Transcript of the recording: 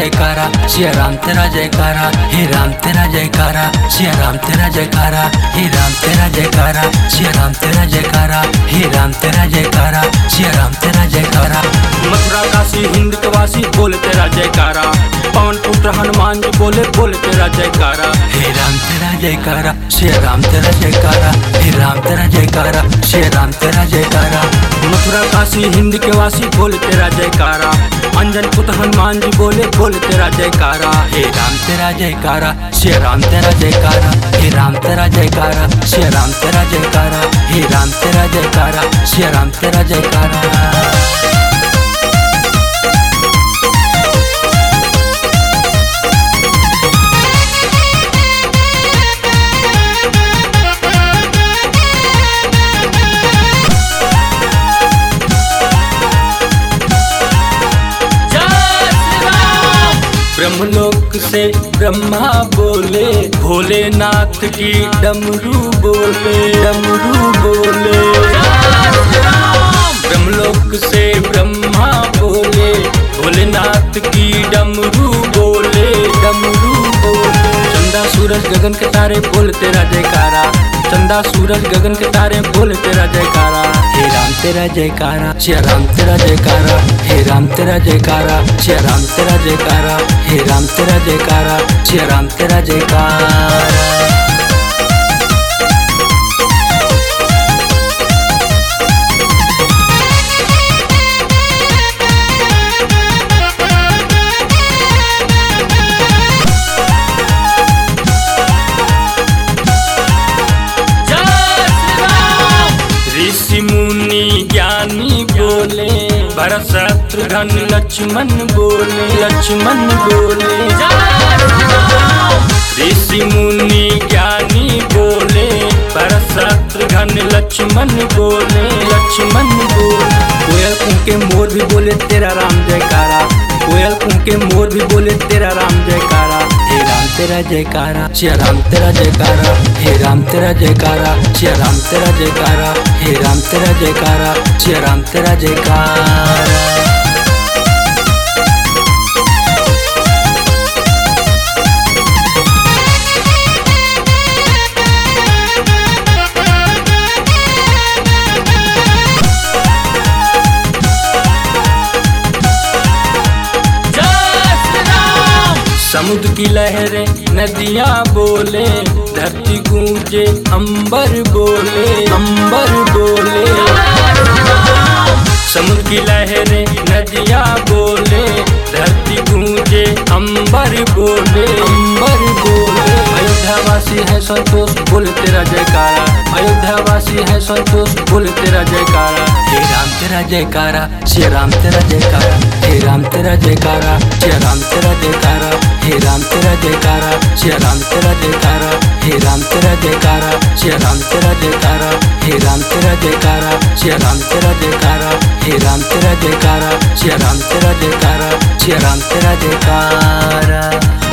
जयकारा, सिया राम तेरा जयकारा, हे राम तेरा जयकारा, सिया राम तेरा जयकारा, हे राम तेरा जयकारा, सिया राम तेरा जयकारा, हे राम तेरा जयकारा, सिया राम तेरा जयकारा। मथुरा काशी हिंद के वासी बोले तेरा जयकारा, पवन पुत्र हनुमान जी बोले बोले तेरा जयकारा। हे राम तेरा जयकारा, सिया राम तेरा जयकारा, हे राम तेरा जयकारा, सिया राम तेरा जयकारा। मथुरा काशी हिंद के वासी बोले तेरा जयकारा, अंजन पुत्र हनुमान जी बोले बोले तेरा जयकारा। हे राम तेरा जयकारा, सिया राम तेरा जयकारा, हे राम तेरा जयकारा, सिया राम तेरा जयकारा, हे राम तेरा जयकारा, सिया राम तेरा जयकारा। ब्रह्मलोक से ब्रह्मा बोले, भोलेनाथ की डमरू बोले, डमरू बोले। ब्रह्मलोक से ब्रह्मा बोले, भोलेनाथ की डमरू बोले, डमरू बोले। चंदा सूरज गगन के तारे बोल तेरा जयकारा, चंदा सूरज गगन के तारे बोल तेरा जयकारा। हे राम तेरा जयकारा, सिया राम तेरा जयकारा, हे राम तेरा जयकारा, सिया राम तेरा जयकारा, हे राम तेरा जयकारा, सिया राम तेरा जयकारा। ऋषि मुनि ज्ञानी बोले, भरत शत्रुघ्न लक्ष्मण बोले, लक्ष्मण बोले। ऋषि मुनि ज्ञानी बोले, भरत शत्रुघ्न लक्ष्मण बोले, लक्ष्मण बोले। कोयल कूके मोर भी बोले तेरा राम जयकारा, कोयल कूके मोर भी बोले तेरा राम जयकारा। हे राम तेरा जयकारा, सिया राम तेरा जयकारा, हे राम तेरा जयकारा, सिया राम तेरा जयकारा, हे राम तेरा जयकारा, सिया राम तेरा जयकारा। समुद्र की लहरें नदियाँ बोले, धरती गूंजे अंबर बोले, अंबर बोले। समुद्र की लहरें नदियाँ बोले, धरती गूंजे अंबर बोले, अंबर बोले। अयोध्या वासी है संतोष बोल तेरा जयकारा, अयोध्या वासी है संतोष बोल तेरा जयकारा। हे राम तेरा जयकारा, सिया राम तेरा जयकारा, हे राम तेरा जयकारा, सिया राम तेरा जयकारा, हे राम तेरा जयकारा, सिया राम तेरा जयकारा, हे राम तेरा जयकारा, सिया राम तेरा जयकारा, हे राम तेरा जयकारा, सिया राम तेरा जयकारा, हे राम तेरा जयकारा, सिया राम तेरा जयकारा, सिया राम तेरा जयकारा।